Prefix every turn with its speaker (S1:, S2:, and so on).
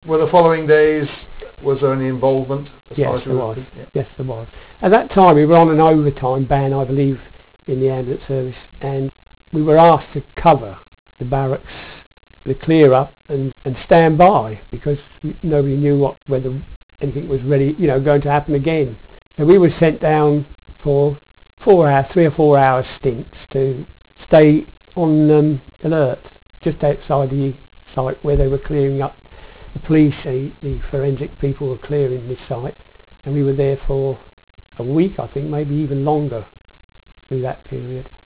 S1: were the following days, was there any involvement?
S2: Yes, there was. Yeah. Yes, there was. At that time, we were on an overtime ban, I believe, in the ambulance service, and we were asked to cover the barracks, the clear up, and stand by because nobody knew whether anything was ready, going to happen again. So we were sent down for 3 or 4 hour stints to stay on alert just outside the site where they were clearing up. The police, the forensic people were clearing this site, and we were there for a week, I think, maybe even longer through that period.